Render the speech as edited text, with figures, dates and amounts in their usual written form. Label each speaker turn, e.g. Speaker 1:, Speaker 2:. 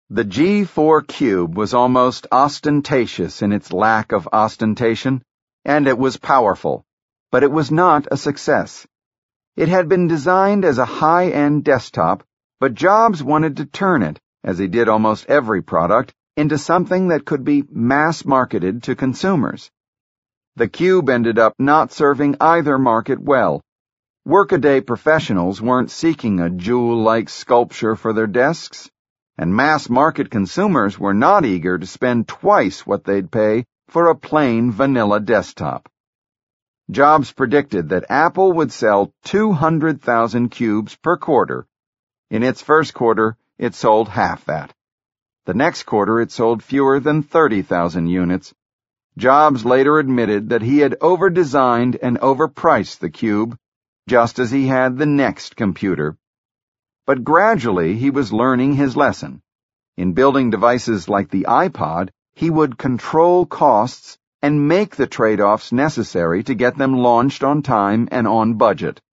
Speaker 1: The G4 Cube was almost ostentatious in its lack of ostentation, and it was powerful, but it was not a success. It had been designed as a high-end desktop, but Jobs wanted to turn it, as he did almost every product, into something that could be mass-marketed to consumers. The Cube ended up not serving either market well. Workaday professionals weren't seeking a jewel-like sculpture for their desks, and mass-market consumers were not eager to spend twice what they'd pay for a plain vanilla desktop. Jobs predicted that Apple would sell 200,000 cubes per quarter. In its first quarter, it sold half that. The next quarter, it sold fewer than 30,000 units. Jobs later admitted that he had over-designed and overpriced the Cube, just as he had the next computer. But gradually he was learning his lesson. In building devices like the iPod, he would control costs and make the trade-offs necessary to get them launched on time and on budget.